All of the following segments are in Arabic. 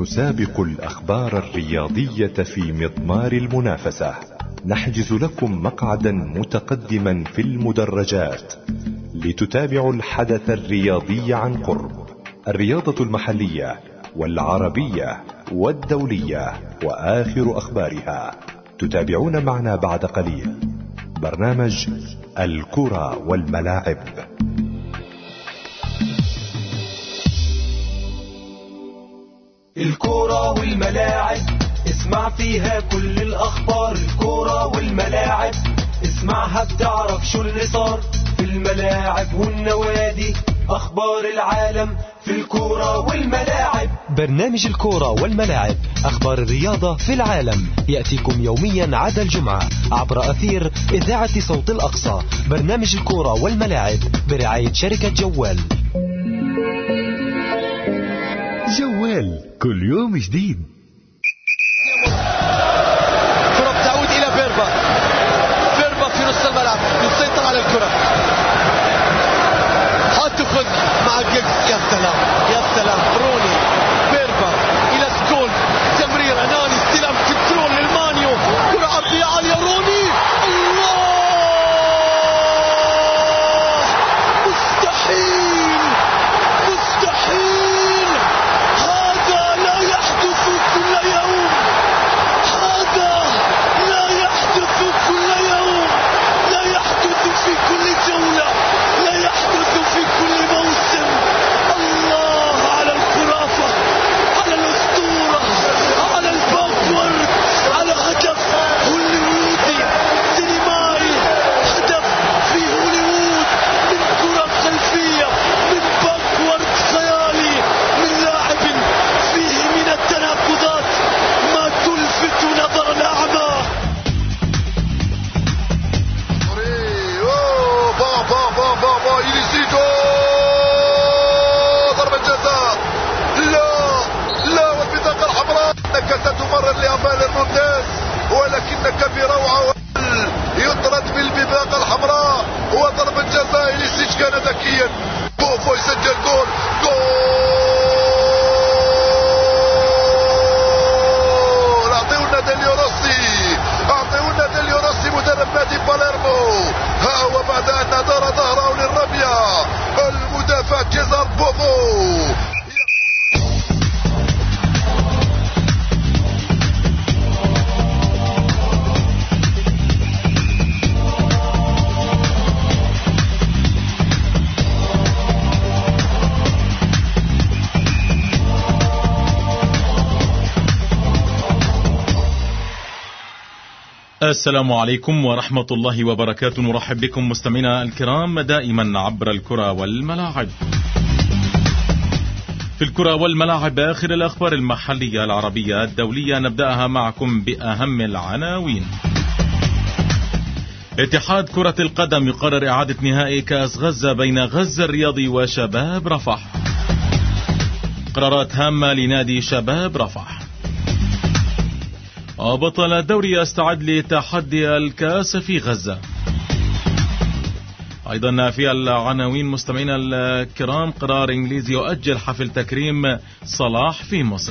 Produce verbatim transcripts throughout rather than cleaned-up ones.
نسابق الأخبار الرياضية في مضمار المنافسة. نحجز لكم مقعدا متقدما في المدرجات لتتابعوا الحدث الرياضي عن قرب، الرياضة المحلية والعربية والدولية وآخر أخبارها. تتابعون معنا بعد قليل برنامج الكرة والملاعب. الكرة والملاعب اسمع فيها كل الأخبار. الكرة والملاعب اسمعها بتعرف شو اللي صار في الملاعب والنوادي، أخبار العالم في الكرة والملاعب. برنامج الكرة والملاعب، أخبار الرياضة في العالم، يأتيكم يوميا عدا الجمعة عبر أثير إذاعة صوت الأقصى. برنامج الكرة والملاعب برعاية شركة جوال. جوال كل يوم جديد. كرة تعود إلى بيربا. بيربا في نص الملعب يسيطر على الكرة، هتاخذ مع جيكس. يا سلام يا سلام، روني بيربا إلى سكول، تمرير أناني، استلام كنترول للمانيو، كرة عرضية عالية، روني الله، مستحيل مستحيل، هذا لا يحدث كل يوم، هذا لا يحدث كل يوم، لا يحدث في كل جولة، لا يحدث في كل موسم. الله على الخرافة، على الأسطورة، على الباكورد، على هدف هوليوودي سينمائي، هدف في هوليوود من كرة خلفية، من باكورد خيالي، من لاعب فيه من التناقضات ما تلفت نظر الأعمى. ضربة جزاء، لا لا، والبطاقة الحمراء ستمرر لأمال الممتاز، ولكنك بروعة يطرد بالبطاقة الحمراء وضربة جزاء. إليسيتش كان ذكيا، بوفو يسجل جول. جول، أعطيونا ديليو روسي، أعطيونا ديليو روسي مدرب نادي باليرمو. ها هو بعد أن دار ظهره للرمية المدافع كيزار بوفو. السلام عليكم ورحمة الله وبركاته. نرحب بكم مستمعينا الكرام دائما عبر الكرة والملاعب. في الكرة والملاعب آخر الأخبار المحلية العربية الدولية، نبدأها معكم بأهم العناوين. اتحاد كرة القدم يقرر إعادة نهائي كأس غزة بين غزة الرياضي وشباب رفح. قرارات هامة لنادي شباب رفح. وبطل الدوري يستعد لتحدي الكاس في غزة. أيضا في العناوين مستمعينا الكرام، قرار إنجليزي يؤجل حفل تكريم صلاح في مصر.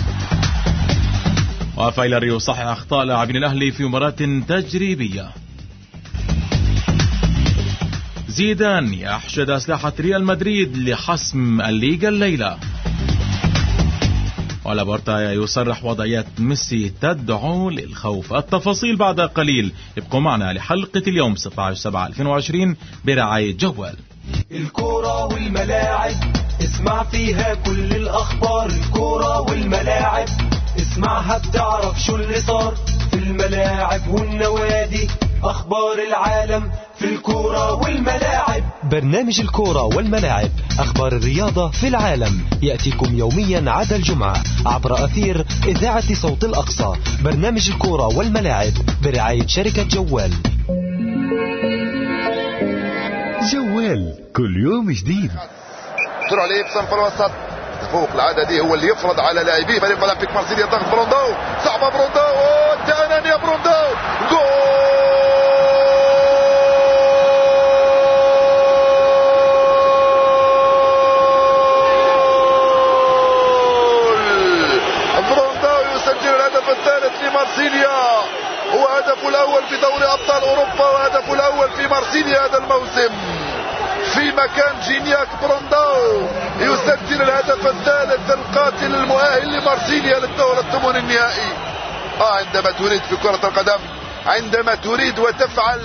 وفايلر يصحح أخطاء لاعبين الأهلي في مباراة تجريبية. زيدان يحشد أسلحة ريال مدريد لحسم الليغا الليلة. ولابورتا يصرح وضعية ميسي تدعو للخوف. التفاصيل بعد قليل، ابقوا معنا لحلقة اليوم ستة عشر سبعة ألفين وعشرين برعاية جوال. الكرة والملاعب اسمع فيها كل الأخبار. الكرة والملاعب اسمعها بتعرف شو اللي صار في الملاعب والنوادي، أخبار العالم في الكرة والملاعب. برنامج الكرة والملاعب، أخبار الرياضة في العالم، يأتيكم يوميا عدا الجمعة عبر أثير إذاعة صوت الأقصى. برنامج الكرة والملاعب برعاية شركة جوال. جوال كل يوم جديد. تروح عليه بسام في الوسط، فوق العادة دي هو اللي يفرض على لاعبيه. فريق اولمبيك مارسيليا ضغط بروندو، صعبة بروندو، والتأنان يا بروندو، جول. مارسيليا، هو هدفه الأول في دوري أبطال أوروبا وهدفه الأول في مارسيليا هذا الموسم، في مكان جينياك برونداو يسجل الهدف الثالث القاتل المؤهل لمارسيليا للدور الثمن النهائي. آه عندما تريد في كرة القدم، عندما تريد وتفعل.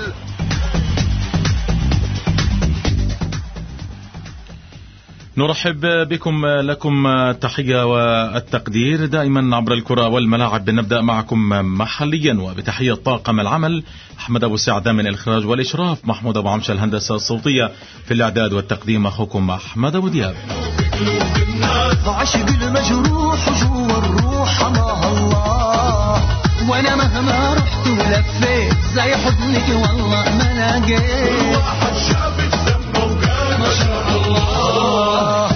نرحب بكم، لكم التحية والتقدير دائما عبر الكرة والملاعب. نبدأ معكم محليا وبتحية طاقم العمل أحمد أبو سعدة من الإخراج والإشراف، محمود أبو عمشة الهندسة الصوتية، في الإعداد والتقديم أخوكم أحمد أبو دياب. عشق المجروح جوا الروح الله الله، وانا مهما رحت ولفيت زي حضنك والله ما لقيت واحد شاف الدم وقال ما شاء الله.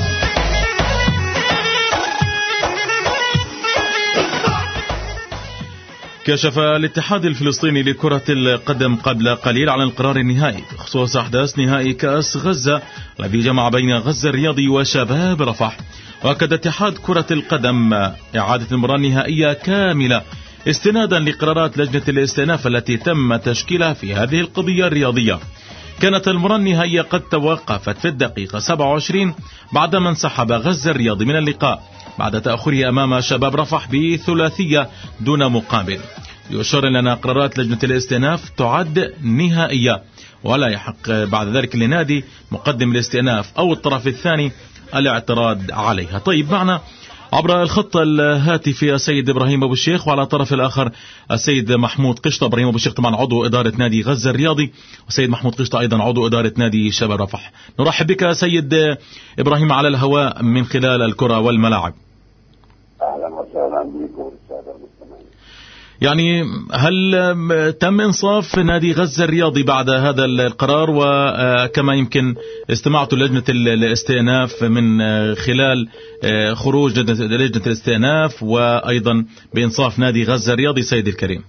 كشف الاتحاد الفلسطيني لكرة القدم قبل قليل عن القرار النهائي بخصوص أحداث نهائي كأس غزة الذي جمع بين غزة الرياضي وشباب رفح. وأكد اتحاد كرة القدم إعادة المباراة النهائية كاملة استنادا لقرارات لجنة الاستئناف التي تم تشكيلها في هذه القضية الرياضية. كانت المباراة النهائية قد توقفت في الدقيقة سبعة وعشرين بعدما انسحب غزة الرياضي من اللقاء بعد تأخره أمام شباب رفح بثلاثية دون مقابل. يشار لنا قرارات لجنة الاستئناف تعد نهائية ولا يحق بعد ذلك لنادي مقدم الاستئناف أو الطرف الثاني الاعتراض عليها. طيب، معنا عبر الخط الهاتفي السيد إبراهيم أبو الشيخ، وعلى الطرف الآخر السيد محمود قشطة. إبراهيم أبو الشيخ طبعا عضو إدارة نادي غزة الرياضي، والسيد محمود قشطة أيضا عضو إدارة نادي شباب رفح. نرحب بك سيد إبراهيم على الهواء من خلال الكرة والملاعب. أهلا وسهلا بكم السادة المستمعين. يعني هل تم إنصاف نادي غزة الرياضي بعد هذا القرار؟ وكما يمكن استمعت لجنة الاستئناف من خلال خروج لجنة الاستئناف وأيضا بإنصاف نادي غزة الرياضي سيد الكريم.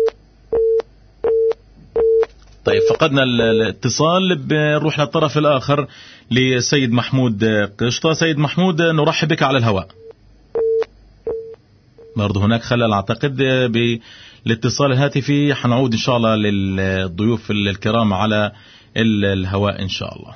طيب، فقدنا الاتصال، بنروح للطرف الآخر لسيد محمود قشطة. سيد محمود، نرحب بك على الهواء. برضه هناك خلل أعتقد بالاتصال الهاتفي، حنعود إن شاء الله للضيوف الكرام على الهواء إن شاء الله.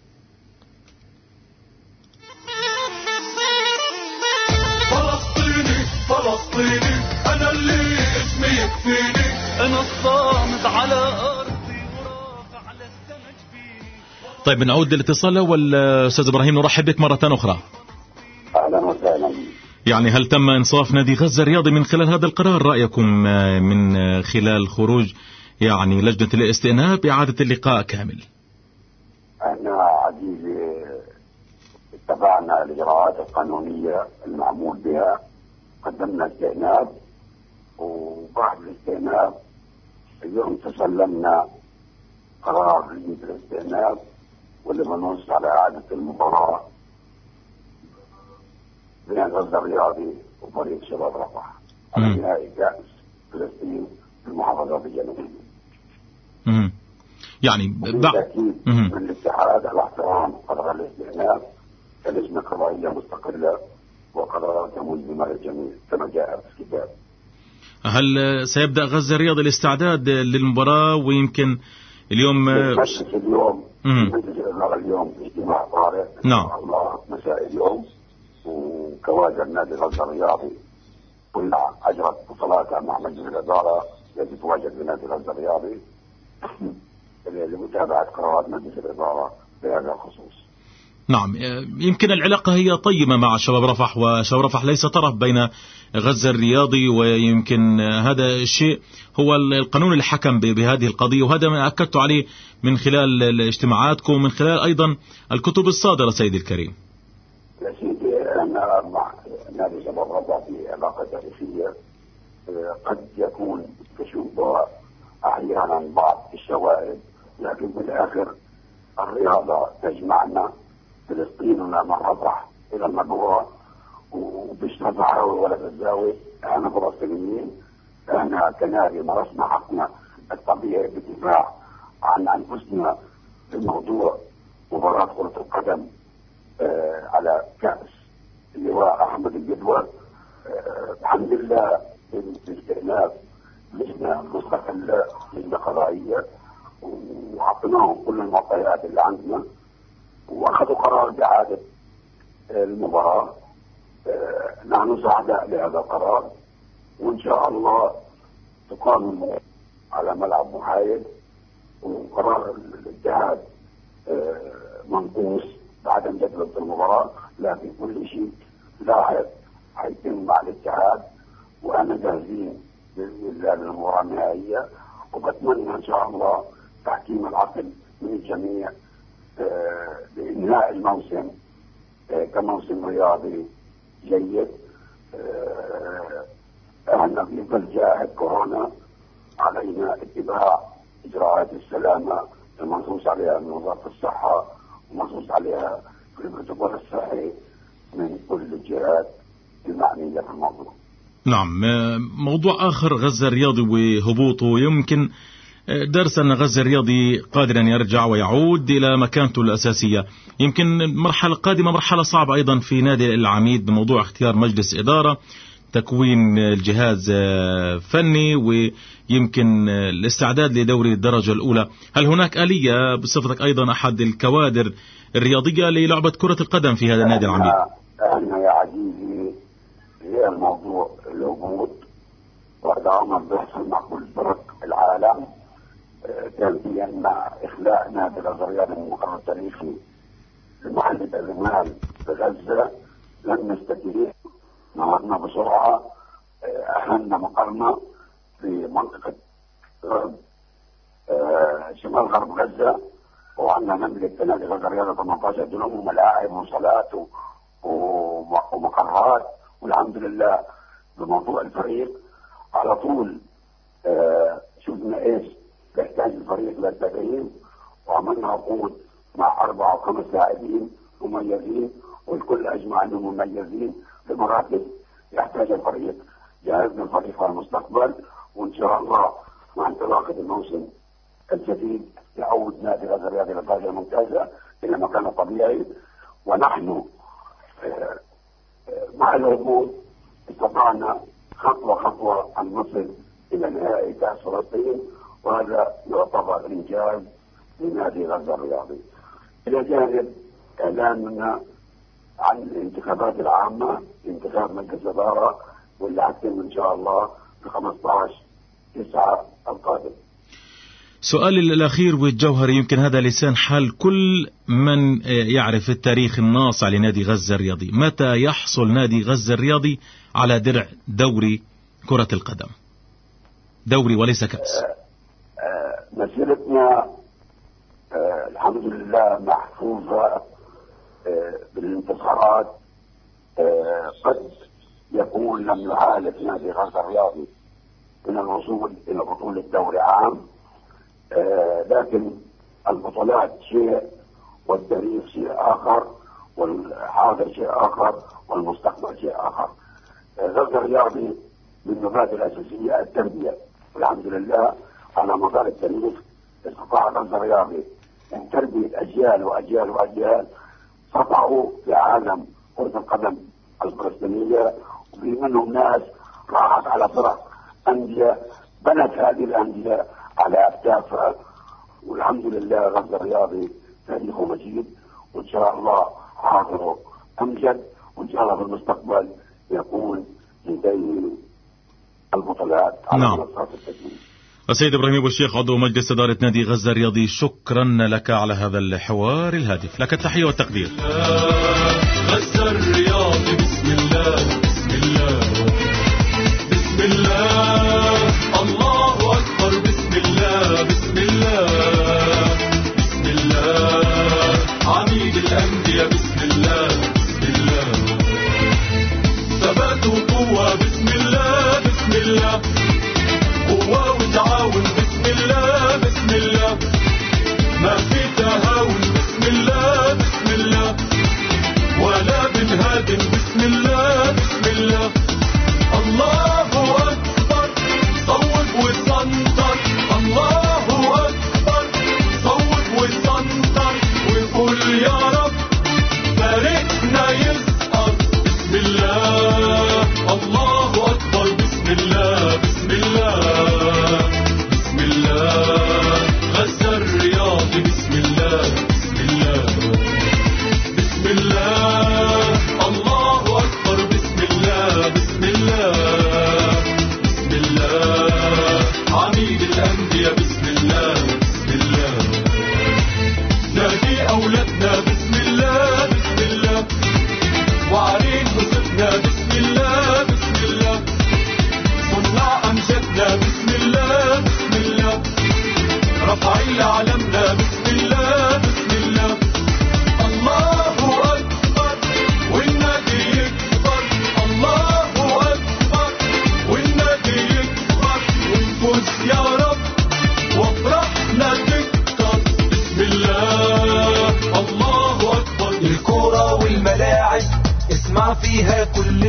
فلسطيني فلسطيني أنا اللي اسمي يكفيني، أنا الصامد على أرضي ورافع على السما جبيني. طيب، بنعود للاتصال الأول. أستاذ إبراهيم، نرحب بك مرة أخرى. أهلا وسهلا. يعني هل تم إنصاف نادي غزة الرياضي من خلال هذا القرار؟ رأيكم من خلال خروج يعني لجنة الاستئناف بإعادة اللقاء كامل؟ احنا عزيزي اتبعنا الإجراءات القانونية المعمول بها، قدمنا استئناف، وبعد الاستئناف اليوم تسلمنا قرار لجنة الاستئناف واللي بنص على إعادة المباراة بين غزة الرياضي وفريق شباب رفح على نهائي كأس فلسطين في المحافظات الجنوبية. امم يعني بالتأكيد من الاتحاد الاحترام قرار الاستئناف كلجنة قضائية مستقلة وقرارات ملزمة للجميع كما جاء في الكتاب. هل سيبدأ غزة الرياضي الاستعداد للمباراة؟ ويمكن اليوم مجلس اليوم مجلس الإدارة اليوم اجتماع طارئ إن شاء الله مساء اليوم، وكوادر نادي غزة الرياضي كلها أجرت اتصالاتها مع مجلس الإدارة الذي تواجد بنادي غزة الرياضي لمتابعة قرارات مجلس الإدارة بهذا الخصوص. نعم، يمكن العلاقة هي طيبة مع شباب رفح، وشباب رفح ليس طرف بين غزة الرياضي، ويمكن هذا الشيء هو القانون اللي حكم بهذه القضية، وهذا ما أكدت عليه من خلال اجتماعاتكم ومن خلال أيضا الكتب الصادرة سيدي الكريم. يا سيدي، أنا مع نادي شباب رفح في علاقة تاريخية، قد يكون تشوبها أحيانا بعض الشوائب، لكن في الآخر الرياضة تجمعنا، فلسطيننا من رفح إلى المبوى وبش رفح ولا تتزاوج. احنا فلسطينيين، احنا كنادي مارسنا حقنا الطبيعي بالدفاع عن أنفسنا في الموضوع مباراة كرة القدم آه على كأس اللواء أحمد الجدول. آه الحمد لله بالاستئناف لجنة مستقلة، لجنة قضائية، وعطيناهم كل المعطيات اللي عندنا، واخذوا قرار بإعادة المباراة. نحن سعداء بهذا القرار، وإن شاء الله تقام على ملعب محايد، وقرار الاتحاد منقوص بعدم جدولة المباراة، لكن كل شيء لاحق حيتم مع الاتحاد، وأنا جاهزين بإذن الله للمباراة النهائية، وبتمنى إن شاء الله تحكيم العقل من الجميع لإنهاء الموسم كموسم رياضي جيد. احنا في ظل جائحة كورونا علينا اتباع اجراءات السلامة المنصوص عليها من وزارة الصحة ومنصوص عليها في البروتوكول الصحي من كل الجهات المعنية في الموضوع. نعم، موضوع آخر غزة الرياضي وهبوطه، يمكن درس أن غزة الرياضي قادر أن يرجع ويعود إلى مكانته الأساسية. يمكن مرحلة قادمة مرحلة صعبة أيضا في نادي العميد بموضوع اختيار مجلس إدارة، تكوين الجهاز فني، ويمكن الاستعداد لدوري الدرجة الأولى. هل هناك آلية بصفتك أيضا أحد الكوادر الرياضية للعبة كرة القدم في هذا النادي العميد؟ أنا يا عزيزي هي الموضوع الهبوط، وهذا عمر بيحصل مع كل فرق العالم، تنفيذا مع إخلاء نادي غزة الرياضي من المقر التاريخي لمحلة الرمال بغزة. لن نستطيع نهضنا بسرعة، أهلنا مقرنا في منطقة غرب شمال غرب غزة، وعندنا نملك نادي غزة الرياضي ثمانية عشر دولم وملاعب وصالات ومقرات، والحمد لله بموضوع الفريق على طول شفنا ايش يحتاج الفريق للتدريب، وعملنا عقود مع أربعة وخمس لاعبين مميزين، والكل أجمع أنهم مميزين في مراكز يحتاج الفريق. جهزنا الفريق على المستقبل، وإن شاء الله مع انطلاقة الموسم الجديد يعود نادي غزة الرياضي للدرجة الممتازة إلى مكانه الطبيعي. ونحن مع الهبوط استطعنا خطوة خطوة أن نصل إلى نهائي كأس فلسطين، وهذا يعتبر إنجاز لنادي غزة الرياضي. إلى جانب إعلاننا عن الانتخابات العامة، انتخاب مجلس إدارة، واللي حتم إن شاء الله في خمسة عشر تسعة القادم. سؤالي الأخير والجوهري، يمكن هذا لسان حال كل من يعرف التاريخ الناصع لنادي غزة الرياضي، متى يحصل نادي غزة الرياضي على درع دوري كرة القدم؟ دوري وليس كأس. مسيرتنا الحمد لله محفوظة بالانتصارات. قد يكون لم يحالف نادي غزة الرياضي من الوصول إلى بطولة دوري عام، لكن البطولات شيء والتاريخ شيء آخر، والحاضر شيء آخر، والمستقبل شيء آخر. غزة الرياضي من المبادئ الأساسية التربية، والحمد لله على مدار التاريخ استطاع غزة الرياضي أن تربية أجيال وأجيال وأجيال سطعوا في عالم كرة القدم الفلسطينية، وفي منهم ناس راحت على فرق أندية بنت هذه الأندية على أكتافها، والحمد لله غزة الرياضي تاريخه مجيد، وإن شاء الله حاضره أمجد، وإن شاء الله في المستقبل يكون لديه البطولات على نعم. منصات التدريب. السيد إبراهيم أبو الشيخ عضو مجلس إدارة نادي غزة الرياضي، شكرا لك على هذا الحوار الهادف، لك التحية والتقدير. غزة الرياضي بسم الله بسم الله بسم الله الله أكبر بسم الله بسم الله بسم الله عميد الأندية بسم الله بسم الله ثبات وقوة بسم الله بسم الله قوة وتعاون بسم الله بسم الله ما في تهاون بسم الله بسم الله ولا بنهادم بسم الله بسم الله الله أكبر صوب وسنطر الله أكبر صوب وسنطر وقول يا رب باركنا يسقط بسم الله الله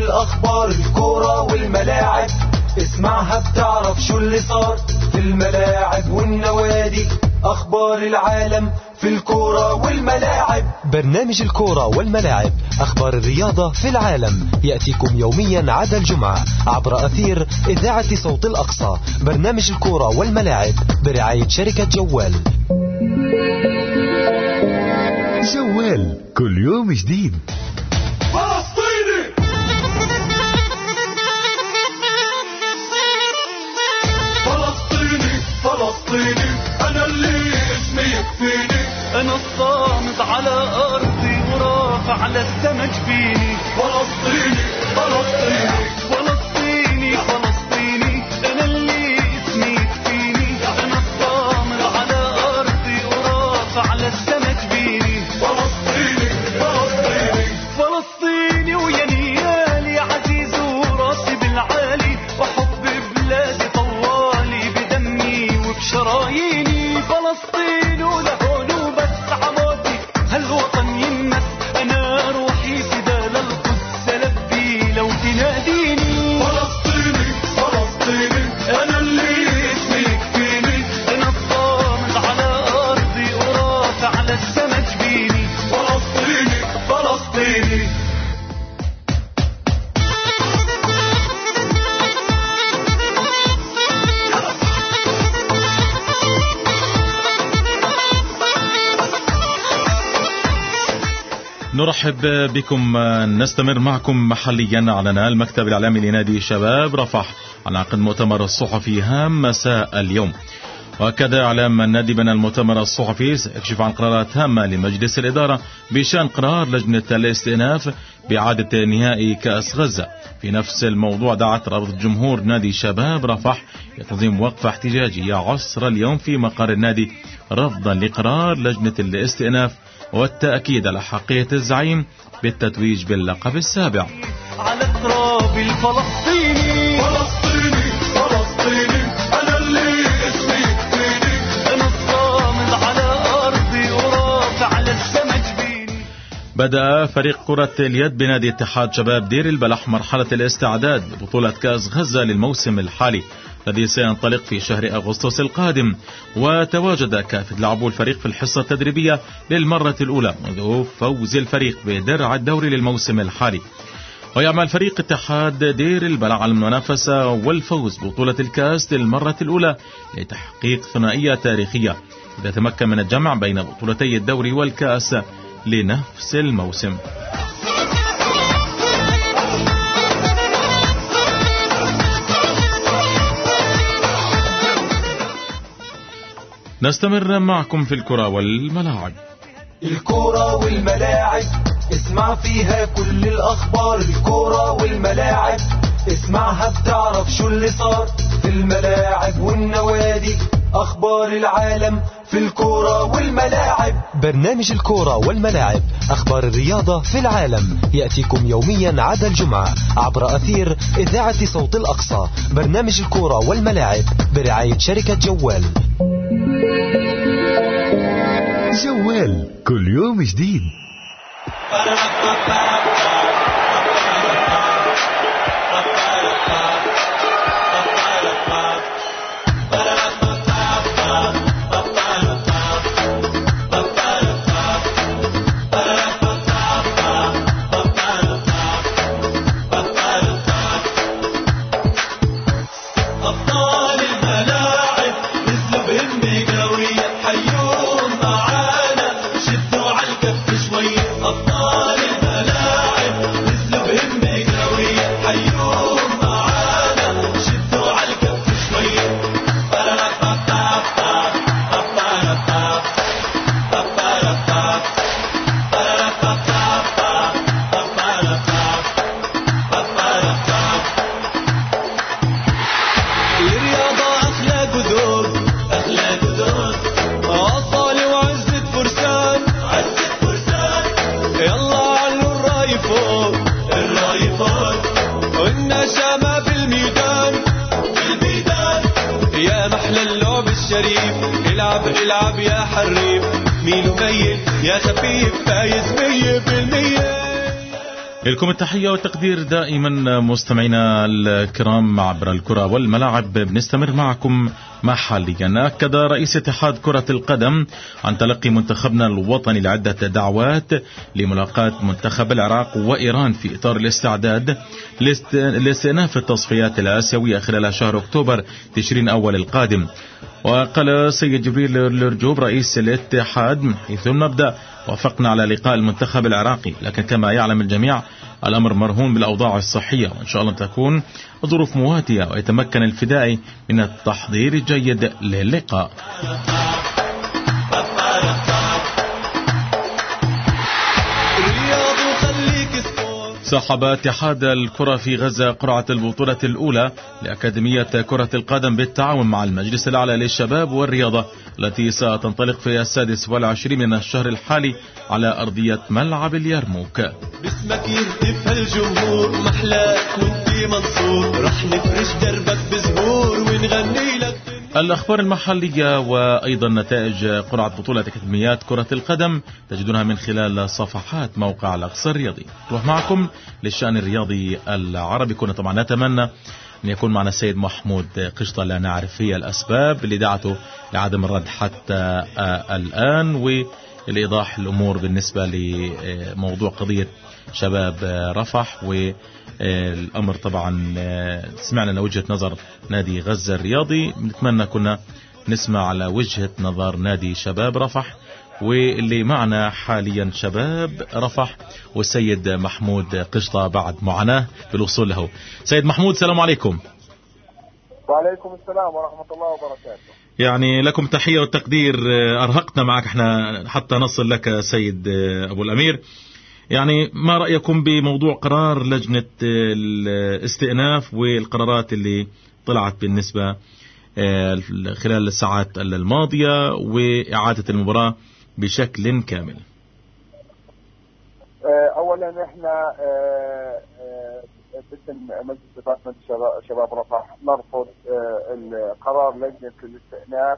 الأخبار الكورة والملاعب، اسمعها بتعرف شو اللي صار في الملاعب والنوادي. أخبار العالم في الكورة والملاعب. برنامج الكورة والملاعب، أخبار الرياضة في العالم، يأتيكم يوميا عدا الجمعة عبر أثير إذاعة صوت الأقصى. برنامج الكورة والملاعب برعاية شركة جوال. جوال كل يوم جديد. فلسطيني فلسطيني فلسطيني أنا اللي اسمي يكفيني، أنا الصامد على أرضي ورافع على السما جبيني. فلسطيني فلسطيني فلسطيني فلسطيني أنا اللي اسمي يكفيني، أنا الصامد على أرضي ورافع على السما جبيني. فلسطيني فلسطيني فلسطيني ويا نيالي عزيز وراسي بالعالي، وحب بلادي طوالي بدمي وبشراييني. فلسطين ولهون وبس عمودي هالوطن يمس، أنا روحي فدا للقدس لبي لو تناديني. فلسطيني فلسطيني أنا اللي اسمي يكفيني، أنا الصامد على أرضي ورافع على السما جبيني. فلسطيني فلسطيني نرحب بكم. نستمر معكم محليا على نال المكتب الإعلامي لنادي شباب رفح على عقد مؤتمر الصحفي هام مساء اليوم. وكذا إعلام النادي بأن المؤتمر الصحفي سيكشف عن قرارات هامة لمجلس الإدارة بشأن قرار لجنة الاستئناف بإعادة نهائي كأس غزة. في نفس الموضوع دعت رابطة جمهور نادي شباب رفح لتنظيم وقفة احتجاجية عصر اليوم في مقر النادي رفضا لقرار لجنة الاستئناف والتأكيد على حقية الزعيم بالتتويج باللقب السابع. على التراب الفلسطيني فلسطيني فلسطيني أنا اللي اسمي يكفيني، أنا الصامد على أرضي ورافع على السما جبيني. بدأ فريق كرة اليد بنادي اتحاد شباب دير البلح مرحلة الاستعداد لبطولة كأس غزة للموسم الحالي الذي سينطلق في شهر أغسطس القادم. وتواجد كافة لاعبو الفريق في الحصة التدريبية للمرة الأولى منذ فوز الفريق بدرع الدوري للموسم الحالي. ويعمل فريق اتحاد دير البلح على المنافسة والفوز ببطولة الكأس للمرة الأولى لتحقيق ثنائية تاريخية إذا تمكن من الجمع بين بطولتي الدوري والكأس لنفس الموسم. نستمر معكم في الكرة والملاعب. الكرة والملاعب اسمع فيها كل الأخبار. الكرة والملاعب اسمعها بتعرف شو اللي صار في الملاعب والنوادي. أخبار العالم في الكرة والملاعب. برنامج الكورة والملاعب، أخبار الرياضة في العالم، يأتيكم يوميا عدا الجمعة عبر أثير إذاعة صوت الأقصى. برنامج الكورة والملاعب برعاية شركة جوال. جوال كل يوم جديد. العب يا حريف، مين ميت يا خفيف، فايز مية بالمية. لكم التحية والتقدير دائما مستمعينا الكرام عبر الكرة والملاعب. بنستمر معكم محليا. أكد رئيس اتحاد كرة القدم عن تلقي منتخبنا الوطني لعدة دعوات لملاقاة منتخب العراق وإيران في إطار الاستعداد لاستئناف التصفيات الآسيوية خلال شهر أكتوبر تشرين أول القادم. وقال سيد جبريل الرجوب رئيس الاتحاد: من حيث المبدأ وافقنا على لقاء المنتخب العراقي، لكن كما يعلم الجميع الأمر مرهون بالأوضاع الصحية، وإن شاء الله تكون ظروف مواتية ويتمكن الفدائي من التحضير الجيد للقاء. سحب اتحاد الكرة في غزة قرعة البطولة الأولى لأكاديمية كرة القدم بالتعاون مع المجلس الأعلى للشباب والرياضة، التي ستنطلق في السادس والعشرين من الشهر الحالي على أرضية ملعب اليرموك. باسمك يهتف الجمهور محلاك وانتي منصور، رح نفرش دربك بزهور ونغني لك. الأخبار المحلية وأيضا نتائج قرعة بطولة أكاديميات كرة القدم تجدونها من خلال صفحات موقع الأقصى الرياضي. نروح معكم للشأن الرياضي العربي. كنا طبعا نتمنى أن يكون معنا السيد محمود قشطة، لا نعرف هي الأسباب اللي دعته لعدم الرد حتى الآن، والإيضاح الأمور بالنسبة لموضوع قضية شباب رفح. والأمر طبعا سمعنا وجهة نظر نادي غزة الرياضي، نتمنى كنا نسمع على وجهة نظر نادي شباب رفح، واللي معنا حاليا شباب رفح والسيد محمود قشطة بعد معاناة في الوصول له. سيد محمود، السلام عليكم. وعليكم السلام ورحمة الله وبركاته. يعني لكم تحية والتقدير، أرهقنا معك احنا حتى نصل لك سيد أبو الأمير. يعني ما رأيكم بموضوع قرار لجنة الاستئناف والقرارات اللي طلعت بالنسبة خلال الساعات الماضية وإعادة المباراة بشكل كامل؟ أولا احنا باسم مجلس إدارة شباب رفح نرفض القرار لجنة الاستئناف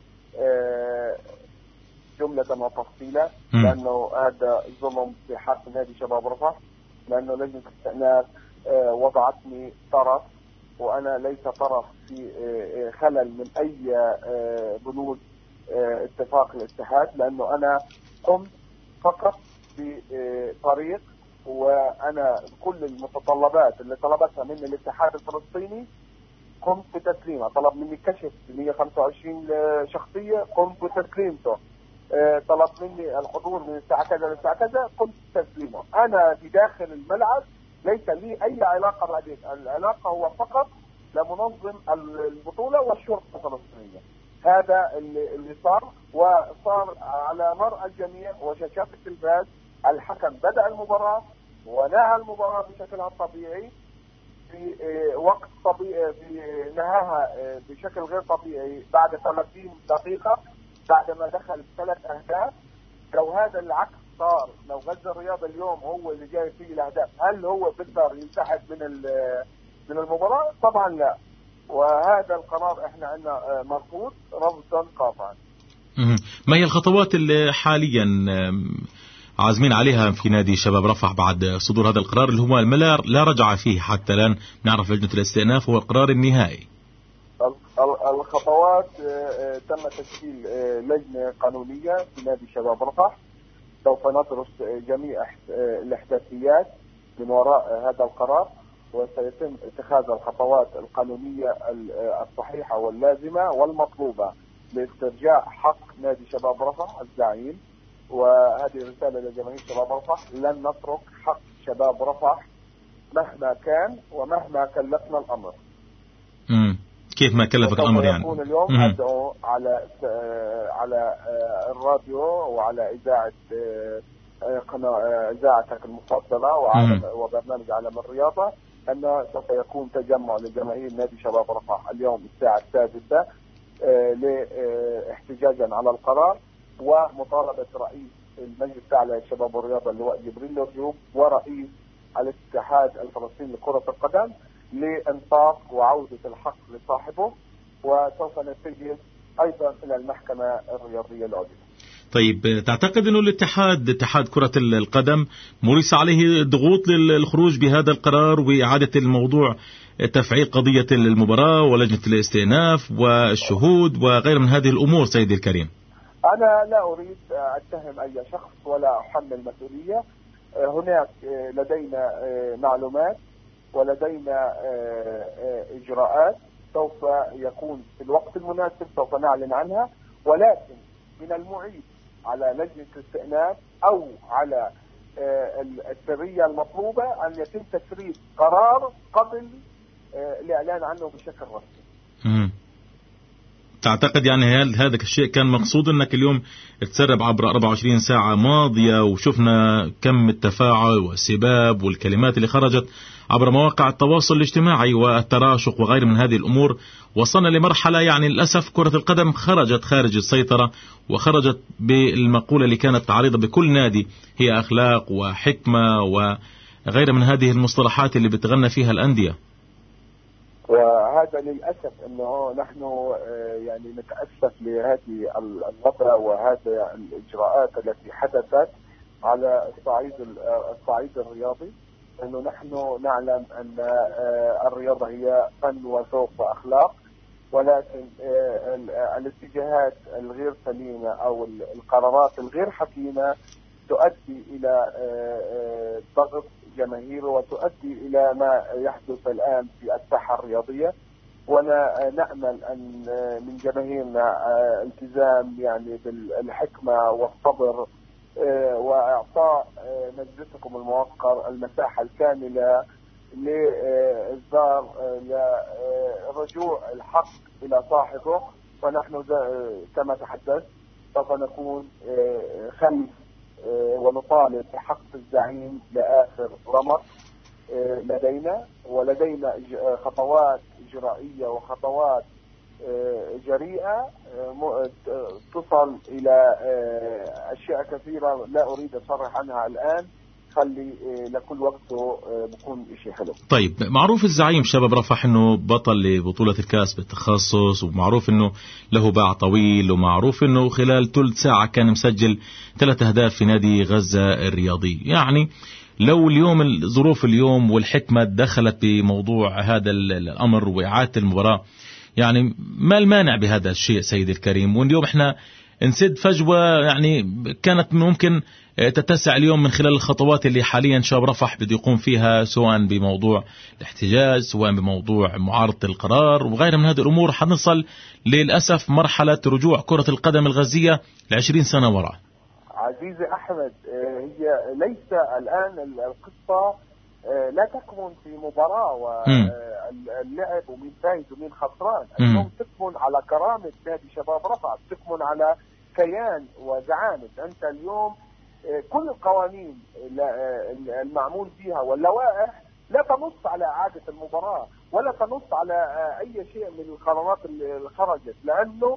جملة وتفصيلا، لأنه هذا ظلم في حق نادي شباب رفح، لأنه لجنة الاستئناف وضعتني طرف وأنا ليس طرف في خلل من أي بنود اتفاق الاتحاد، لأنه أنا قمت فقط بطريق، وأنا كل المتطلبات اللي طلبتها مني الاتحاد الفلسطيني قمت بتسليمها. طلب مني كشف مئة وخمسة وعشرين شخصية، قمت بتسليمته. طلب مني الحضور من الساعة كذا للساعة كذا، قمت بتسليمه. أنا في داخل الملعب ليس لي أي علاقة بعدين، العلاقة هو فقط لمنظم البطولة والشرطة الفلسطينية. هذا اللي, اللي صار، وصار على مرأى الجميع وشاشات التلفاز. الحكم بدأ المباراة ونهى المباراة بشكلها الطبيعي في وقت طبيعي، في نهاها بشكل غير طبيعي بعد ثلاثين دقيقة بعدما دخل ثلاث أهداف. لو هذا العكس صار، لو غزة الرياضة اليوم هو اللي جاي فيه الأهداف، هل هو بيقدر ينسحب من من المباراة؟ طبعا لا. وهذا القرار احنا عندنا مرفوض رفضا قاطعا. ما هي الخطوات اللي حاليا عازمين عليها في نادي شباب رفح بعد صدور هذا القرار اللي هو لا رجع فيه حتى الآن؟ نعرف لجنة الاستئناف هو القرار النهائي. الخطوات تم تشكيل لجنة قانونية في نادي شباب رفح، سوف ندرس جميع الاحداثيات من وراء هذا القرار، وسيتم اتخاذ الخطوات القانونية الصحيحة واللازمة والمطلوبة لاسترجاع حق نادي شباب رفح الزعيم. وهذه رسالة لجماهير شباب رفح: لن نترك حق شباب رفح مهما كان ومهما كلفنا الأمر. امم كيف ما كلفك الأمر يعني؟ يكون اليوم مم. أدعو على على الراديو وعلى إذاعة قناة إذاعتك المفضلة وبرنامج عالم الرياضة أن سوف يكون تجمع لجماهير نادي شباب رفح اليوم الساعة السادسة لاحتجاجا على القرار ومطالبة رئيس المجلس الأعلى للشباب والرياضة اللواء جبريل الرجوب ورئيس الاتحاد الفلسطيني لكرة القدم لإنصاف وعودة الحق لصاحبه، وسوف نتجه أيضا إلى المحكمة الرياضية العليا. طيب تعتقد أنه الاتحاد اتحاد كرة القدم مورس عليه ضغوط للخروج بهذا القرار وإعادة الموضوع تفعيل قضية المباراة ولجنة الاستئناف والشهود وغير من هذه الأمور سيدي الكريم؟ أنا لا أريد أتهم أي شخص ولا أحمل مسؤولية. هناك لدينا معلومات ولدينا إجراءات سوف يكون في الوقت المناسب سوف نعلن عنها، ولكن من المعيب على لجنة الاستئناف أو على السرية المطلوبة أن يتم تسريب قرار قبل الإعلان عنه بشكل رسمي. تعتقد يعني هل هذا الشيء كان مقصود أنك اليوم تسرب عبر أربعة وعشرين ساعة ماضية وشفنا كم التفاعل والسباب والكلمات اللي خرجت عبر مواقع التواصل الاجتماعي والتراشق وغير من هذه الأمور، وصلنا لمرحلة يعني للأسف كرة القدم خرجت خارج السيطرة وخرجت بالمقولة اللي كانت عريضة بكل نادي هي أخلاق وحكمة وغير من هذه المصطلحات اللي بتغنى فيها الأندية. وهذا للأسف أنه نحن يعني نتأسف لهذه الوضع وهذه الإجراءات التي حدثت على الصعيد الصعيد الرياضي، أنه نحن نعلم أن الرياضة هي فن وذوق وأخلاق، ولكن الاتجاهات الغير سليمة أو القرارات الغير حكيمة تؤدي إلى ضغط جماهير وتؤدي إلى ما يحدث الآن في الساحة الرياضية. ونأمل أن من جماهيرنا التزام يعني بالحكمة والصبر وإعطاء مجلسكم الموقر المساحة الكاملة لإصدار لرجوع الحق إلى صاحبه. ونحن كما تحدثت سوف نكون خلف ونطالب بحق الزعيم لآخر رمق لدينا، ولدينا خطوات إجرائية وخطوات جريئة تصل إلى أشياء كثيرة لا أريد أصرح عنها الآن، خلي لكل وقته بكون شيء حلو. طيب معروف الزعيم شباب رفح انه بطل لبطولة الكاس بالتخصص، ومعروف انه له باع طويل، ومعروف انه خلال ثلث ساعة كان مسجل ثلاث اهداف في نادي غزة الرياضي. يعني لو اليوم الظروف اليوم والحكمة دخلت بموضوع هذا الامر واعادة المباراة، يعني ما المانع بهذا الشيء سيدي الكريم؟ واليوم احنا نسد فجوة يعني كانت ممكن تتسع اليوم من خلال الخطوات اللي حاليا شباب رفح بده يقوم فيها، سواء بموضوع الاحتجاج سواء بموضوع معارضة القرار وغيرها من هذه الأمور. حنصل للأسف مرحلة رجوع كرة القدم الغزية لعشرين سنة وراء. عزيزي أحمد، هي ليس الآن القصة لا تكمن في مباراة واللعب ومين فايز ومين خسران، اليوم تكمن على كرامة نادي شباب رفح، تكمن على كيان وزعامة. أنت اليوم كل القوانين المعمول فيها واللوائح لا تنص على إعادة المباراة ولا تنص على أي شيء من القرارات اللي خرجت، لأنه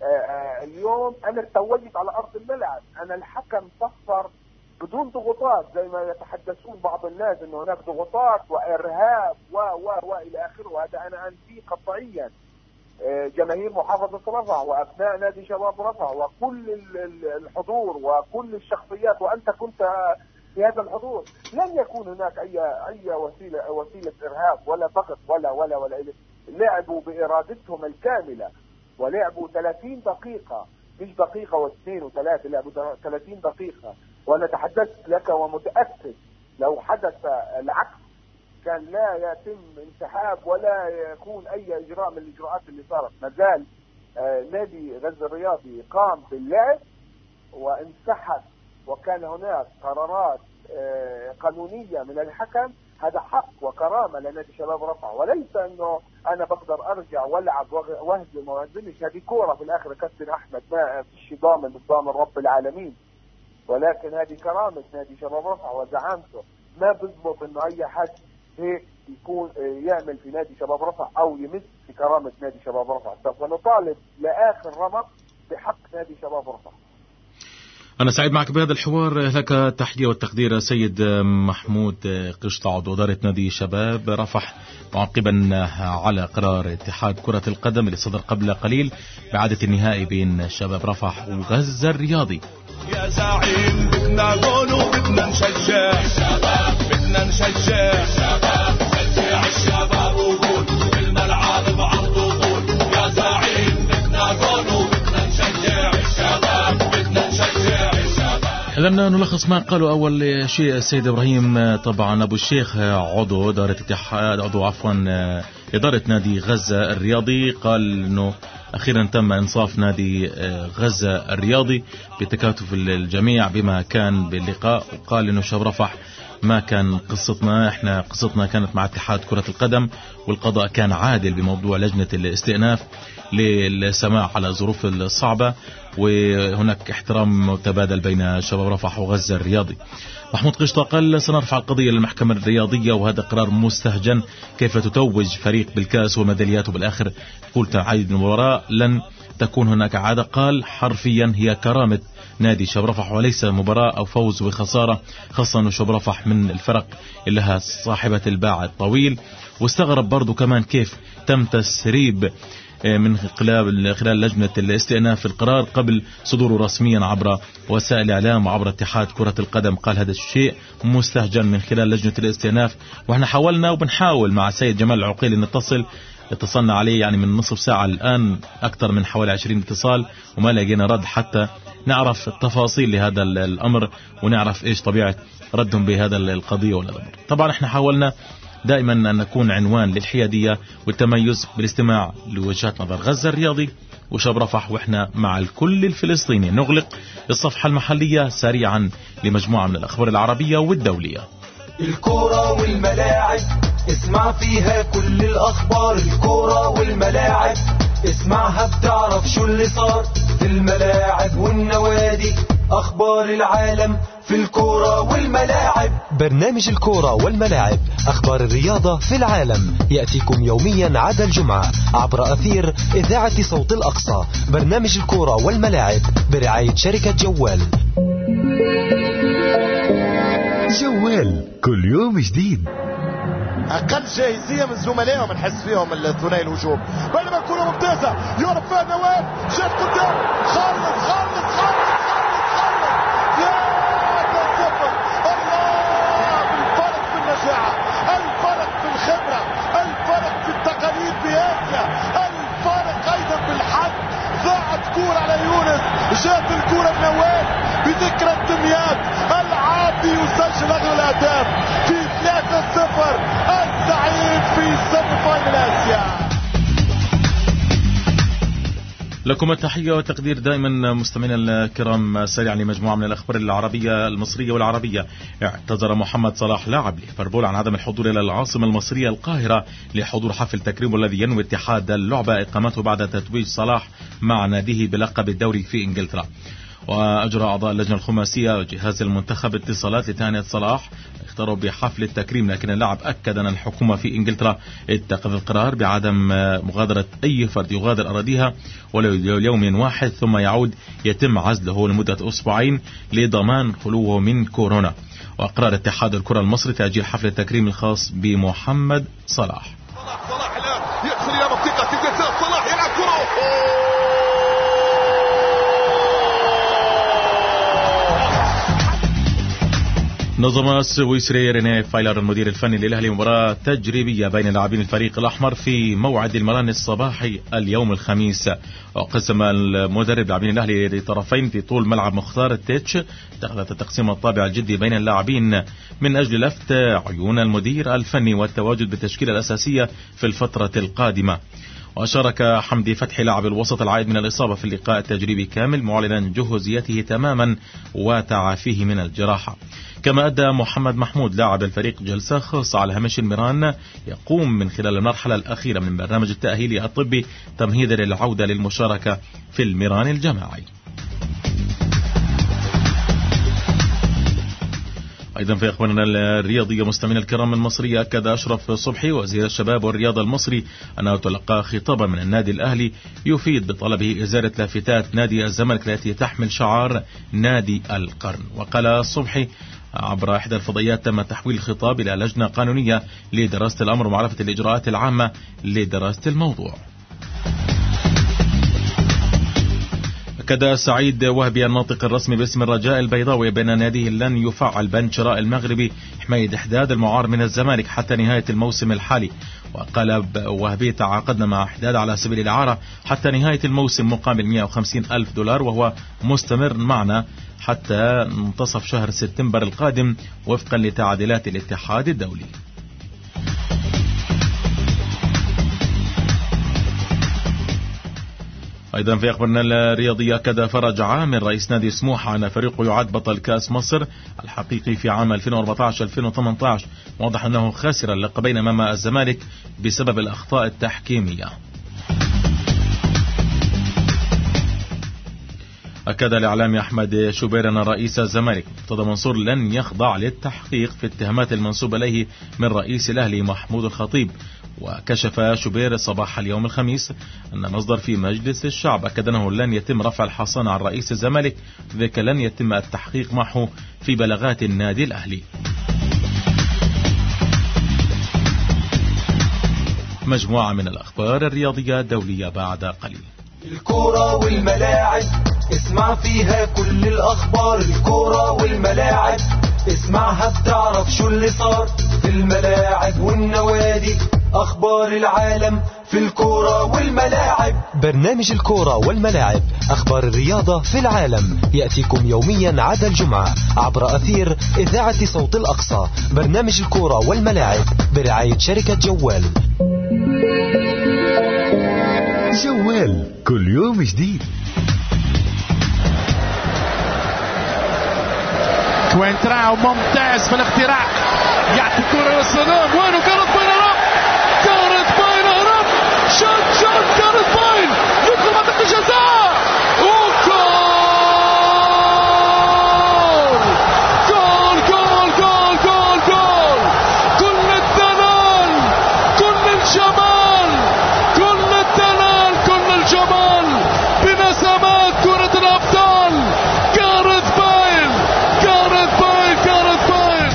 اليوم أنا توجت على أرض الملعب، أنا الحكم صفر بدون ضغوطات زي ما يتحدثون بعض الناس إنه هناك ضغوطات وإرهاب و و وإلى آخره، وهذا أنا أنفيه قطعيا. جماهير محافظة رفح وأبناء نادي شباب رفح وكل الحضور وكل الشخصيات، وأنت كنت في هذا الحضور، لن يكون هناك أي أي وسيلة وسيلة إرهاب ولا ضغط ولا ولا ولا لعبوا بإرادتهم الكاملة ولعبوا ثلاثين دقيقة، مش دقيقة واثنين وثلاثة، لعبوا ثلاثين دقيقة. وأنا تحدثت لك ومتأكد لو حدث العكس كان لا يتم انسحاب ولا يكون أي إجراء من الإجراءات اللي صارت. مازال آه نادي غزة الرياضي قام باللعب وانسحب، وكان هناك قرارات آه قانونية من الحكم، هذا حق وكرامة لنادي شباب رفح، وليس أنه أنا بقدر أرجع والعب واهزم وأهزمش. هذه كورة في الآخر كابتن أحمد، ما فيش ضامن ضامن رب العالمين، ولكن هذه كرامة نادي شباب رفح وزعامته. ما بضبط إنه أي حد هيك يكون يعمل في نادي شباب رفح أو يمس في كرامة نادي شباب رفح. سوف نطالب لآخر رمق بحق نادي شباب رفح. أنا سعيد معك بهذا الحوار، لك التحية والتقدير سيد محمود قشطة عضو إدارة نادي شباب رفح، معقبا على قرار اتحاد كرة القدم اللي صدر قبل قليل بإعادة النهائي بين شباب رفح وغزة الرياضي. يا زعيم بدنا جول وبدنا نشجع الشباب، بدنا نشجع الشباب، نشجع الشباب وقول بالملعب بعرض وطول. يا زعيم بدنا جول وبدنا نشجع الشباب، بدنا نشجع الشباب. إذا نلخص ما قالوا أول شيء السيد إبراهيم. طبعا أبو الشيخ عضو إدارة اتحاد عضو عفوا إدارة نادي غزة الرياضي قال إنه أخيرا تم إنصاف نادي غزة الرياضي بتكاتف الجميع بما كان باللقاء، وقال إنه شباب رفح ما كان قصتنا، احنا قصتنا كانت مع اتحاد كرة القدم، والقضاء كان عادل بموضوع لجنة الاستئناف للسماع على الظروف الصعبة، وهناك احترام متبادل بين شباب رفح وغزة الرياضي. محمود قشطة قال سنرفع القضية للمحكمة الرياضية وهذا قرار مستهجن، كيف تتوج فريق بالكاس والميداليات وبالآخر يقول تعيد المباراة، لن تكون هناك عادة. قال حرفيا هي كرامة نادي شباب رفح وليس مباراة أو فوز وخسارة، خاصة أنه شباب رفح من الفرق اللي لها صاحبة الباع الطويل. واستغرب برضو كمان كيف تم تسريب من خلال خلال لجنة الاستئناف القرار قبل صدوره رسميا عبر وسائل الإعلام وعبر اتحاد كرة القدم. قال هذا الشيء مستهجن من خلال لجنة الاستئناف، واحنا حاولنا وبنحاول مع سيد جمال العقيلي نتصل اتصلنا عليه يعني من نصف ساعة الآن أكثر من حوالي عشرين اتصال وما لقينا رد حتى نعرف التفاصيل لهذا الأمر ونعرف إيش طبيعة ردهم بهذا القضية ولا الأمر. طبعا احنا حاولنا دائما أن نكون عنوان للحيادية والتميز بالاستماع لوجهات نظر غزة الرياضي وشباب رفح، وإحنا مع الكل الفلسطيني. نغلق الصفحة المحلية سريعا لمجموعة من الأخبار العربية والدولية. الكرة والملاعب اسمع فيها كل الأخبار، الكرة والملاعب اسمعها بتعرف شو اللي صار في الملاعب والنوادي، أخبار العالم في الكرة والملاعب. برنامج الكرة والملاعب، أخبار الرياضة في العالم، يأتيكم يوميا عدا الجمعة عبر أثير إذاعة صوت الأقصى. برنامج الكرة والملاعب برعاية شركة جوال. جوال كل يوم جديد. أقل جاهزية من زملائهم نحس فيهم الثنائي الهجوم، بينما كرة ممتازة يعرف فيها نواب، شاف قدام خالد خالد خالد خالد يا صفر. الله الفرق في النجاعة، الفرق في الخبرة، الفرق في التقاليد بآسيا، الفرق أيضا بالحد. ضاعت كرة على يونس، جات الكرة بنواب بذكرى الدميات، العابدي يسجل أغلى الأهداف في ثلاثة صفر، الزعيم في سيمي فاينل آسيا. لكم التحية والتقدير دائما مستمعينا الكرام. سريعا لمجموعة من الأخبار العربية المصرية والعربية. اعتذر محمد صلاح لاعب ليفربول عن عدم الحضور إلى العاصمة المصرية القاهرة لحضور حفل تكريم والذي ينوي اتحاد اللعبة إقامته بعد تتويج صلاح مع ناديه بلقب الدوري في إنجلترا. وأجرى أعضاء اللجنة الخماسية وجهاز المنتخب اتصالات لتهنئة صلاح اختاروا بحفل التكريم، لكن اللاعب أكد أن الحكومة في إنجلترا اتخذت القرار بعدم مغادرة أي فرد يغادر أراضيها ولو يوم واحد ثم يعود يتم عزله لمدة أسبوعين لضمان خلوه من كورونا. وأقرر اتحاد الكرة المصري تأجيل حفل التكريم الخاص بمحمد صلاح. صلاح صلاح الآن يدخل إلى منطقة الجزاء، صلاح يلعب كرة. نظم السويسري رينيه فايلر المدير الفني للأهلي مباراة تجريبية بين لاعبين الفريق الأحمر في موعد المران الصباحي اليوم الخميس. وقسم المدرب لاعبين الأهلي لطرفين في طول ملعب مختار التتش. دخلت التقسيم الطابع الجدي بين اللاعبين من أجل لفت عيون المدير الفني والتواجد بالتشكيلة الأساسية في الفترة القادمة. وشارك حمدي فتحي لاعب الوسط العائد من الإصابة في اللقاء التجريبي كامل معلنا جهوزيته تماما وتعافيه من الجراحة. كما أدى محمد محمود لاعب الفريق جلسة خاصة على هامش الميران يقوم من خلال المرحلة الأخيرة من برنامج التأهيلي الطبي تمهيدا للعودة للمشاركة في الميران الجماعي. أيضا في أخبارنا الرياضية مستمعينا الكرام المصرية، أكد أشرف صبحي وزير الشباب والرياضة المصري أنه تلقى خطابا من النادي الأهلي يفيد بطلبه إزالة لافتات نادي الزمالك التي تحمل شعار نادي القرن. وقال صبحي عبر إحدى الفضائيات تم تحويل الخطاب إلى لجنة قانونية لدراسة الأمر ومعرفة الإجراءات العامة لدراسة الموضوع. أكد سعيد وهبي الناطق الرسمي باسم الرجاء البيضاوي بأن ناديه لن يفعل بند شراء المغربي حميد إحداد المعار من الزمالك حتى نهاية الموسم الحالي. وقال وهبي تعاقدنا مع إحداد على سبيل الإعارة حتى نهاية الموسم مقابل مئة وخمسين ألف دولار، وهو مستمر معنا حتى منتصف شهر سبتمبر القادم وفقا لتعديلات الاتحاد الدولي. أيضا في أخبارنا الرياضية أكد فرج عامر رئيس نادي سموحة أن فريقه يعد بطل كأس مصر الحقيقي في عام ألفين وأربعة عشر ألفين وثمانية عشر، واضح أنه خسر اللقبين أمام الزمالك بسبب الأخطاء التحكيمية. أكد الإعلامي أحمد شوبير أن رئيس الزمالك مرتضى منصور لن يخضع للتحقيق في اتهامات المنسوبة إليه من رئيس الأهلي محمود الخطيب. وكشف شوبير صباح اليوم الخميس أن مصدر في مجلس الشعب أكد أنه لن يتم رفع الحصانة عن رئيس الزمالك، ذلك لن يتم التحقيق معه في بلاغات النادي الأهلي. مجموعة من الأخبار الرياضية الدولية بعد قليل. الكورة والملاعب اسمع فيها كل الأخبار، الكورة والملاعب اسمعها بتعرف شو اللي صار في الملاعب والنوادي، أخبار العالم في الكورة والملاعب. برنامج الكورة والملاعب، أخبار الرياضة في العالم، يأتيكم يوميا عدا الجمعة عبر أثير إذاعة صوت الأقصى. برنامج الكورة والملاعب برعاية شركة جوال. جوال كل يوم جديد. كوينتراو ممتاز في الاختراع، يعطي الكرة للصدام، وينه كارث باين هرب، كارث باين هرب، شوت شوت كارث باين يدخل منطقة الجزاء، وجول جول جول جول جول جول، كل الدلال كل الجمال كل الدلال كل الجمال بنسمات كرة الأبطال، كارث باين كارث باين كارث باين.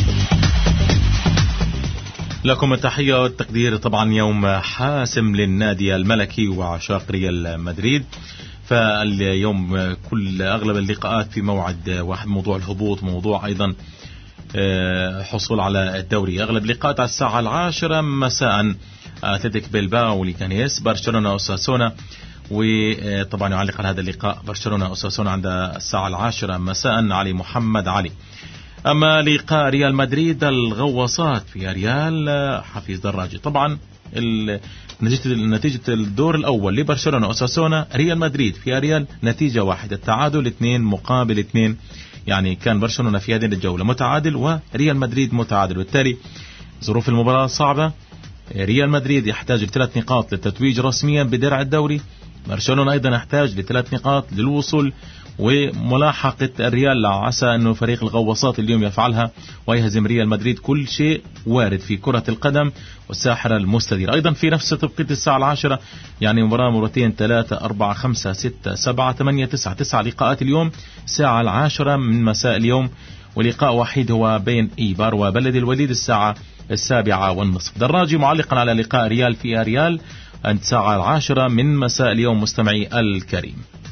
لكم التحية والتقدير. طبعا يوم حاسم للنادي الملكي وعشاق ريال مدريد، فاليوم كل أغلب اللقاءات في موعد واحد، موضوع الهبوط، موضوع أيضا حصول على الدوري. أغلب اللقاءات على الساعة العاشرة مساء، أتلتيك بلباو وليغانيس، برشلونة أوساسونا. وطبعا يعلق على هذا اللقاء برشلونة أوساسونا عند الساعة العاشرة مساء علي محمد علي. أما لقاء ريال مدريد الغواصات في ريال حفيظ دراجي. طبعا نتيجة الدور الأول لبرشلونة أوساسونا، ريال مدريد في ريال نتيجة واحدة، التعادل اثنين مقابل اثنين، يعني كان برشلونة في هذه الجولة متعادل وريال مدريد متعادل، وبالتالي ظروف المباراة صعبة. ريال مدريد يحتاج لثلاث نقاط للتتويج رسميا بدرع الدوري، برشلونة أيضا يحتاج لثلاث نقاط للوصول وملاحقة الريال، عسى أنه فريق الغواصات اليوم يفعلها ويهزم ريال مدريد. كل شيء وارد في كرة القدم والساحرة المستديرة. أيضا في نفس توقيت الساعة العاشرة، يعني مباراة مرتين ثلاثة أربعة خمسة ستة سبعة ثمانية تسعة تسعة لقاءات اليوم الساعة العاشرة من مساء اليوم، ولقاء وحيد هو بين إيبار وبلد الوليد الساعة السابعة والنصف. دراجي معلقا على لقاء ريال في ريال الساعة العاشرة من مساء اليوم مستمعي الكريم.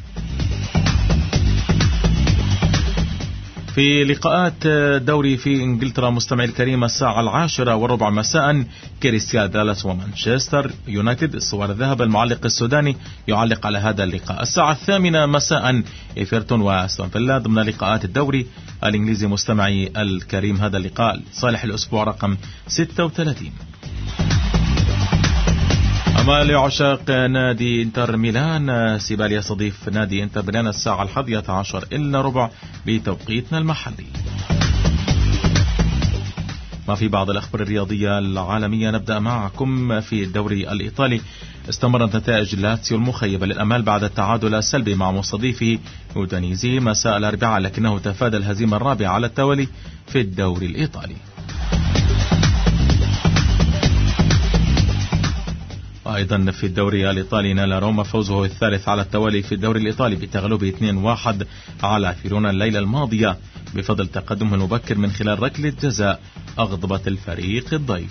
في لقاءات دوري في انجلترا مستمعي الكريم الساعة العاشرة والربع مساء، كريستيال بالاس ومانشستر يونايتد، الصور الذهب المعلق السوداني يعلق على هذا اللقاء. الساعة الثامنة مساء إيفرتون وأستون فيلا ضمن لقاءات الدوري الإنجليزي مستمعي الكريم. هذا اللقاء صالح الأسبوع رقم ستة وثلاثين. أما لعشاق نادي انتر ميلان، سيبال يستضيف نادي انتر ميلان الساعة الحادية عشر إلا ربع بتوقيتنا المحلي. ما في بعض الأخبار الرياضية العالمية، نبدأ معكم في الدوري الإيطالي. استمرت نتائج لاتسيو المخيبة للأمال بعد التعادل السلبي مع مستضيفه يودانيزي مساء الأربعاء، لكنه تفادى الهزيمة الرابعة على التوالي في الدوري الإيطالي. أيضا في الدوري الإيطالي نال روما فوزه الثالث على التوالي في الدوري الإيطالي بتغلبه اثنين واحد على فيرونا الليلة الماضية بفضل تقدمه المبكر من خلال ركلة جزاء أغضبت الفريق الضيف.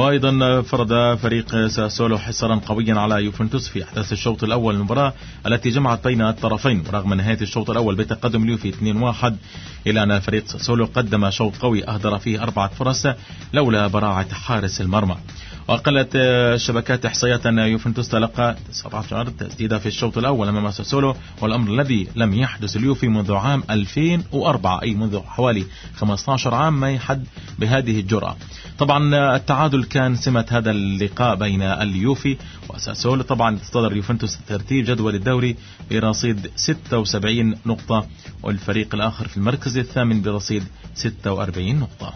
وأيضا فرض فريق ساسولو حصارا قويا على يوفنتوس في أحداث الشوط الأول المباراة التي جمعت بين الطرفين، ورغم نهاية الشوط الأول بتقدم اليوفي اثنين واحد إلا أن فريق ساسولو قدم شوط قوي أهدر فيه أربعة فرص لولا براعة حارس المرمى. وقالت الشبكات إحصائيات أن يوفنتوس تلقى تسعة عشر تسديدة في الشوط الأول أمام ساسولو، والأمر الذي لم يحدث اليوفي منذ عام ألفين وأربعة، أي منذ حوالي خمسة عشر عام ما يحد بهذه الجرأة. طبعا التعادل كان سمة هذا اللقاء بين اليوفي وساسولو. طبعا تصدر يوفنتوس ترتيب جدول الدوري برصيد ستة وسبعين نقطة، والفريق الآخر في المركز الثامن برصيد ستة وأربعين نقطة.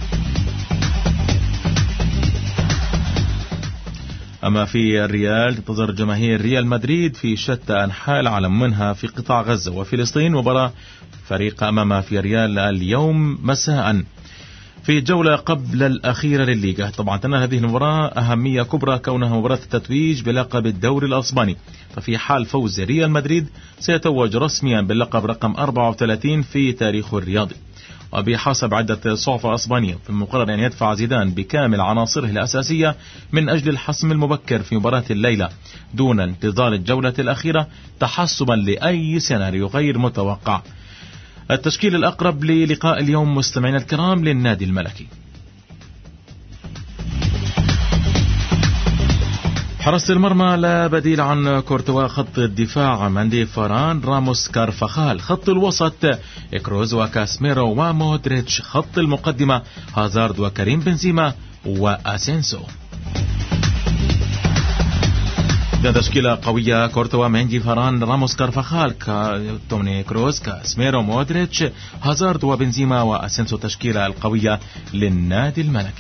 أما في الريال تنتظر جماهير ريال مدريد في شتى أنحاء العالم منها في قطاع غزة وفلسطين مباراة فريق أمام في ريال اليوم مساء في الجولة قبل الأخيرة للليغا. طبعا تنال هذه المباراة أهمية كبرى كونها مباراة التتويج بلقب الدوري الأسباني، ففي حال فوز ريال مدريد سيتوج رسميا باللقب رقم أربعة وثلاثين في تاريخه الرياضي. وبحسب عدة صحف أسبانية في المقرر أن يدفع زيدان بكامل عناصره الأساسية من أجل الحسم المبكر في مباراة الليلة دون انتظار الجولة الأخيرة تحسبا لأي سيناريو غير متوقع. التشكيل الأقرب للقاء اليوم مستمعينا الكرام للنادي الملكي: حراسة المرمى لا بديل عن كورتوا، خط الدفاع ماندي فاران راموس كارفاخال، خط الوسط إكروز وكاسميرو ومودريتش، خط المقدمة هازارد وكريم بنزيما وأسينسو. تشكيلة قوية: كورتوا، ماندي فاران، راموس، كارفاخال، توني كروز، كاسميرو، مودريتش، هازارد وبنزيما وأسينسو، تشكيلة القوية للنادي الملكي.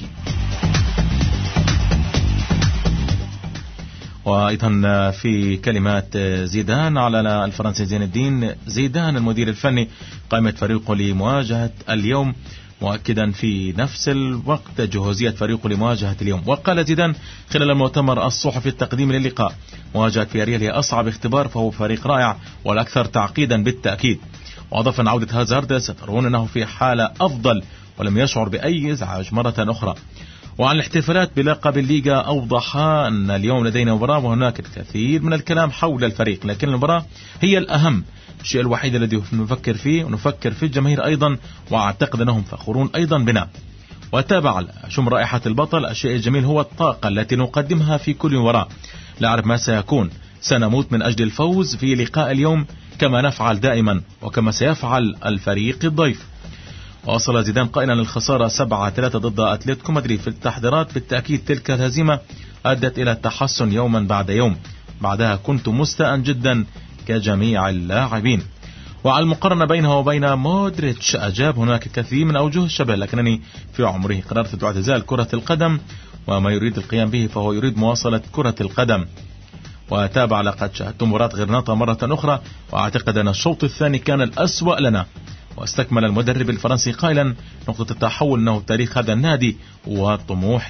وأيضا في كلمات زيدان أعلن الفرنسي زين الدين زيدان المدير الفني قائمة فريقه لمواجهة اليوم، مؤكدا في نفس الوقت جهوزية فريقه لمواجهة اليوم. وقال زيدان خلال المؤتمر الصحفي التقديم للقاء: مواجهة فياريال هي أصعب اختبار، فهو فريق رائع والأكثر تعقيدا بالتأكيد. وأضاف أن عودة هازارد سترون أنه في حالة أفضل ولم يشعر بأي إزعاج مرة أخرى. وعن الاحتفالات بلقب الليغا أوضح أن اليوم لدينا مباراة وهناك الكثير من الكلام حول الفريق، لكن المباراة هي الأهم، الشيء الوحيد الذي نفكر فيه ونفكر في الجماهير أيضا، وأعتقد أنهم فخورون أيضا بنا. وتابع شم رائحة البطل: الشيء الجميل هو الطاقة التي نقدمها في كل مباراة، لا أعرف ما سيكون، سنموت من أجل الفوز في لقاء اليوم كما نفعل دائما وكما سيفعل الفريق الضيف. ووصل زيدان قائلا للخسارة سبعة ثلاثة ضد أتلتيكو مدريد في التحضيرات: بالتأكيد تلك الهزيمة أدت إلى التحسن يوما بعد يوم، بعدها كنت مستاء جدا كجميع اللاعبين. وعلى المقارنة بينه وبين مودريتش أجاب: هناك كثير من أوجه الشبه، لكنني في عمره قررت اعتزال كرة القدم، وما يريد القيام به فهو يريد مواصلة كرة القدم. وتابع: لقد شاهدت مباراة غرناطة مرة أخرى، وأعتقد أن الشوط الثاني كان الأسوأ لنا. واستكمل المدرب الفرنسي قائلا: نقطة التحول أنه تاريخ هذا النادي وطموحه.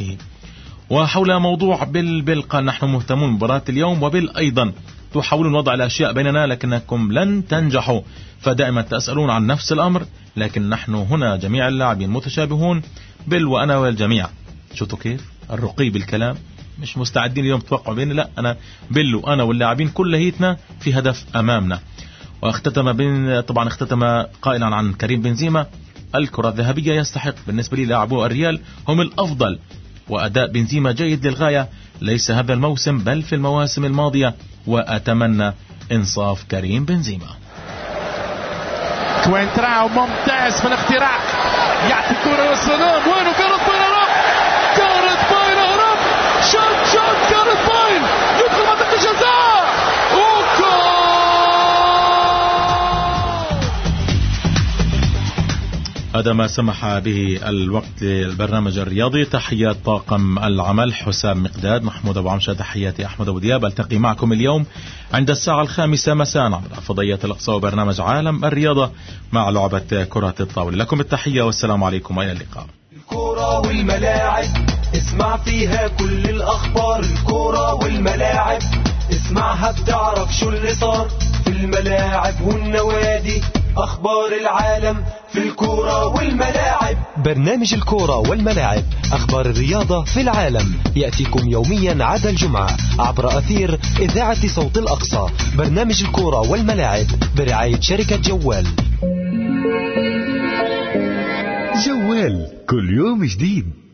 وحول موضوع بيل بيل قال: نحن مهتمون بمباراة اليوم، وبيل أيضا تحاولون وضع الأشياء بيننا لكنكم لن تنجحوا، فدائما تسألون عن نفس الأمر، لكن نحن هنا جميع اللاعبين متشابهون، بيل وأنا والجميع. شفتوا كيف الرقي بالكلام؟ مش مستعدين اليوم توقعوا بيني، لا، أنا بيل وأنا واللاعبين كليتنا في هدف أمامنا. واختتم بين طبعا اختتم قائلا عن كريم بنزيما: الكرة الذهبية يستحق، بالنسبة لي لاعبو الريال هم الأفضل، وأداء بنزيما جيد للغاية، ليس هذا الموسم بل في المواسم الماضية، وأتمنى إنصاف كريم بنزيما. كوينتراو ممتاز في الاختراق، يعطي كرة والسلام، وينه كارت باين هرب، كارت باين هرب، شوت شوت كارت باين يدخل منطقة الجزاء، هذا ما سمح به الوقت للبرنامج الرياضي. تحيات طاقم العمل: حسام مقداد، محمود أبو عمشة، تحياتي أحمد أبو دياب. ألتقي معكم اليوم عند الساعة الخامسة مساء على فضائية الأقصى وبرنامج عالم الرياضة مع لعبة كرة الطاولة. لكم التحية والسلام عليكم وإلى اللقاء. الكرة والملاعب اسمع فيها كل الأخبار، الكرة والملاعب اسمعها بتعرف شو اللي صار في الملاعب والنوادي، أخبار العالم في الكرة والملاعب. برنامج الكورة والملاعب، أخبار الرياضة في العالم، يأتيكم يوميا عدا الجمعة عبر أثير إذاعة صوت الأقصى. برنامج الكورة والملاعب برعاية شركة جوال. جوال كل يوم جديد.